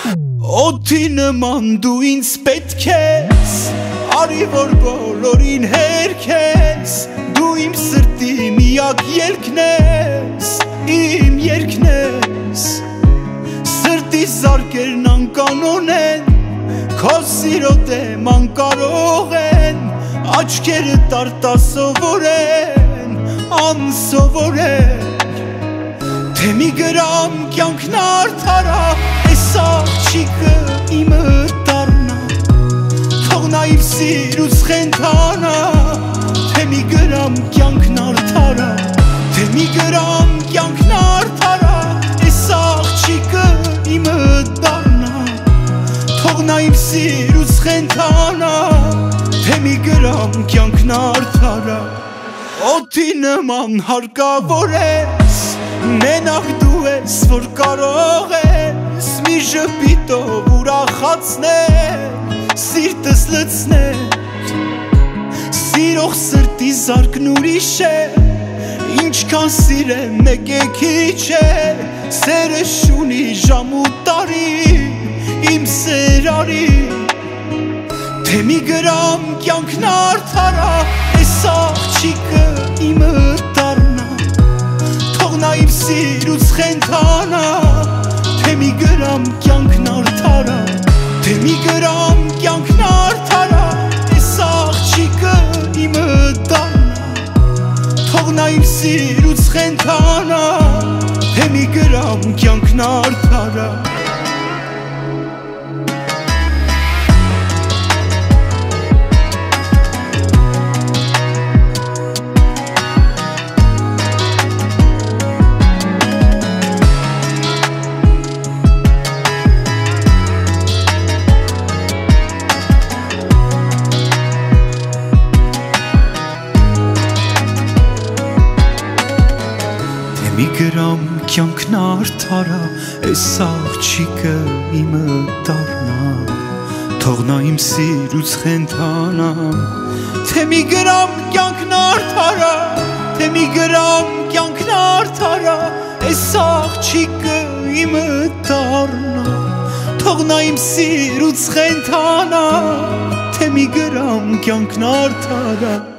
Օդի նման դու ինձ պետք ես, արի որ բոլորին հերքես, դու իմ սրտի միակ ելքն ես, իմ երգն ես, սրտի զարկերն անկանոն են, քո սիրո դեմ անկարող են, աչքերը տարտասովոր են, անսովոր են, թե մի գրամ կյանքն արդարա, այս աղջիկը իմը դառնա, թող նա իմ սիրուց խենթանա, թե մի գրամ կյանքն արդարա, թե մի գրամ կյանքն արդարա, այս աղջիկը իմը դառնա, թող նա իմ սիրուց խենթանա, թե մի գրամ կյանքն արդարա, օդի նման հարկավոր ես, մենակ դու ես, որ կարող ես մի ժպիտով ուրախացնել, սիրտս լցնել, սիրող սրտի զարկն ուրիշ է, ինչքան սիրեմ մեկ է քիչ է, սերը շունի ժամ ու տարի, իմ սերարի, թե մի գրամ կյանքն արդարա, այս աղջիկը իմը դառնա, թող նա իմ սիրուց խենթանա, թե մի գրամ կյանքն արդարա, թե մի գրամ կյանքն արդարա, այս աղջիկը իմը դառնա, թող նա իմ սիրուց խենթանա, թե մի գրամ կյանքն արդարա. Մի գրամ կյանքն արդարա, այս աղջիկը իմը դառնա, թող նա իմ սիրուց խենթանա, թե մի գրամ կյանքն արդարա, թե մի գրամ կյանքն արդարա, այս աղջիկը իմը դառնա, թող նա իմ սիրուց խենթանա, թե մի գրամ կյանքն արդարա.